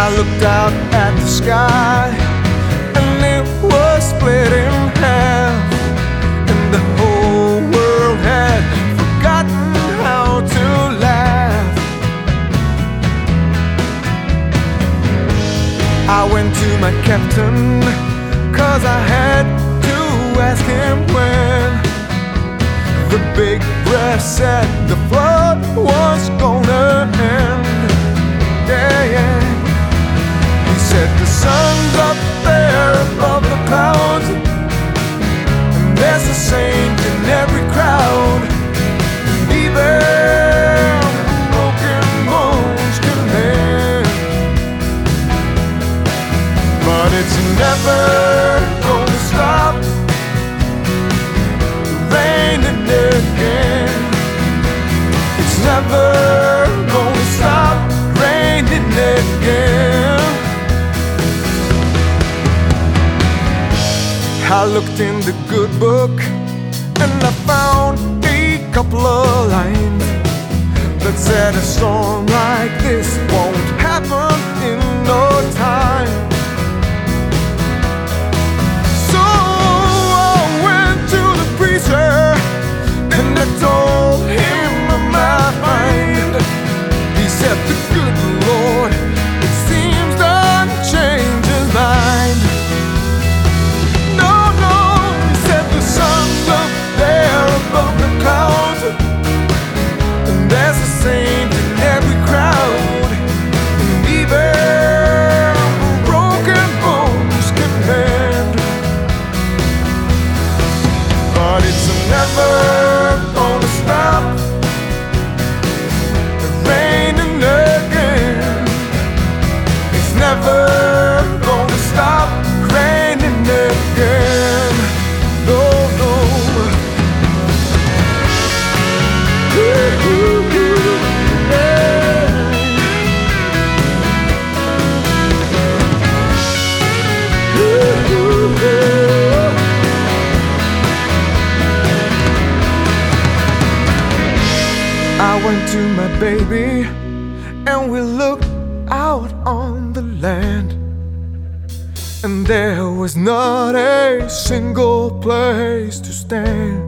I looked out at the sky, and it was split in half, and the whole world had forgotten how to laugh. I went to my captain, 'cause I had to ask him when the big breath said the flood was gonna end. Yeah, yeah. He said the sun's up there above the clouds, and there's a saint in every crowd, and even broken bones can mend. But it's never gonna stop raining again. It's never gonna stop raining again. I looked in the good book, and I found a couple of lines that said a storm like this won't happen in no time. So I went to the preacher, and I told him my mind. He said, the good Lord, it seems done changed his mind. No, no, he said the sun's up there above the clouds, and there's a saint in every crowd, and even broken bones can mend. But it's never gonna stop raining again. It's never gonna stop raining again. No, no. I went to my baby, and we looked out on the land, and there was not a single place to stand.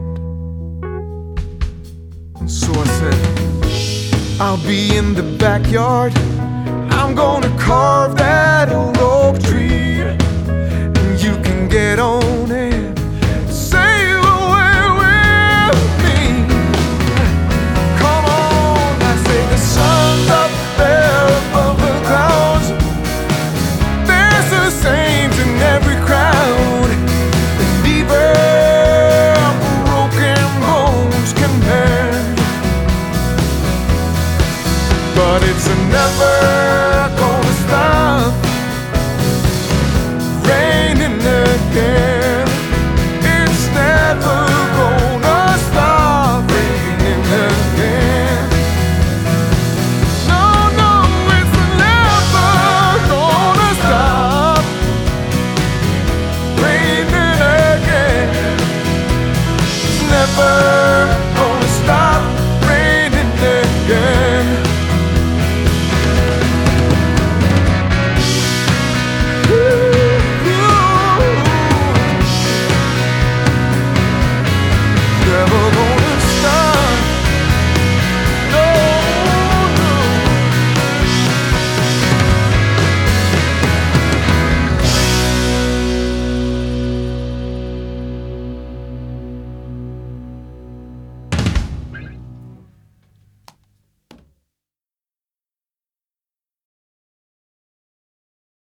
And so I said, I'll be in the backyard, I'm gonna carve that old oak tree, and you can get on it, sail away with me. Come on, I say the sun's up there above the clouds, there's a saint in every crowd, and even broken bones can mend. But it's never gonna stop raining again.